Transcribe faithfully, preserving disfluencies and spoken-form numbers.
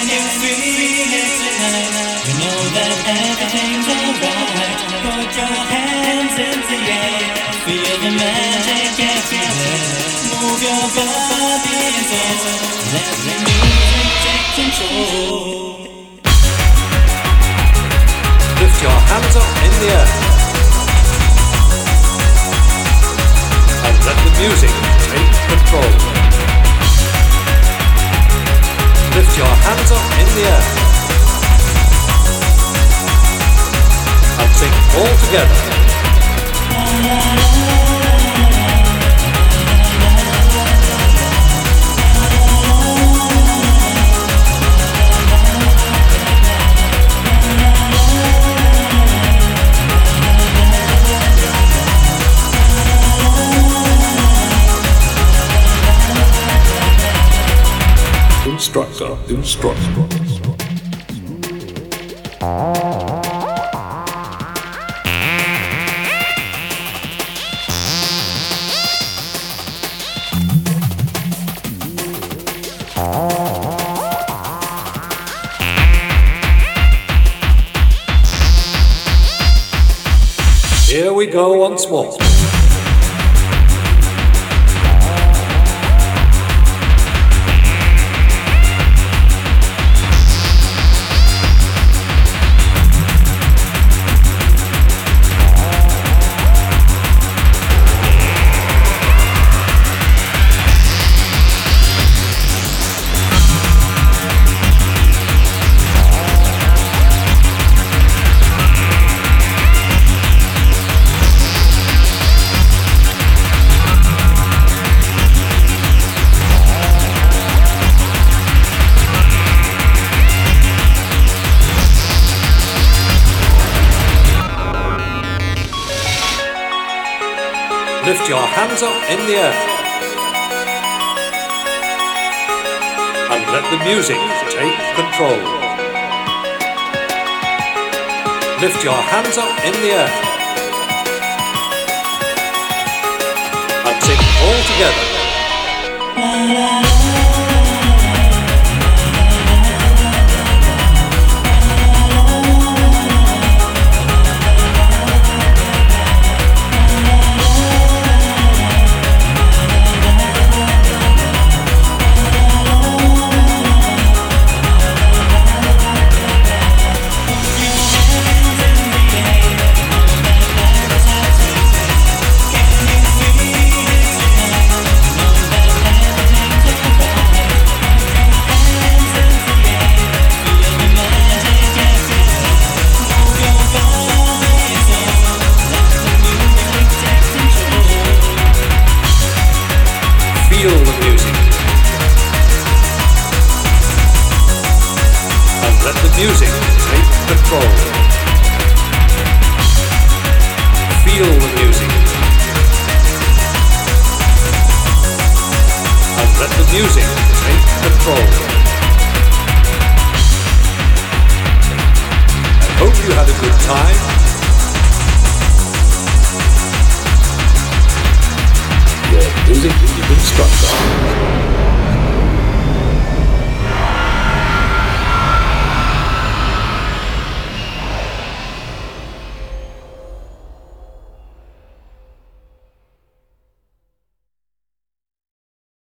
you feel it tonight? You know that everything's alright. Put your hands in the air. Feel the magic everywhere. Move your body and soul. Let the music take control. Lift your hands up in the air and let the music take control. Lift your hands up in the air and sing all together. Instructor, instructor. Here we go once more. Lift your hands up in the air and let the music take control. Lift your hands up in the air and sing all together. Feel the music and let the music take control. Feel the music and let the music take control. I hope you had a good time. Your music instructor.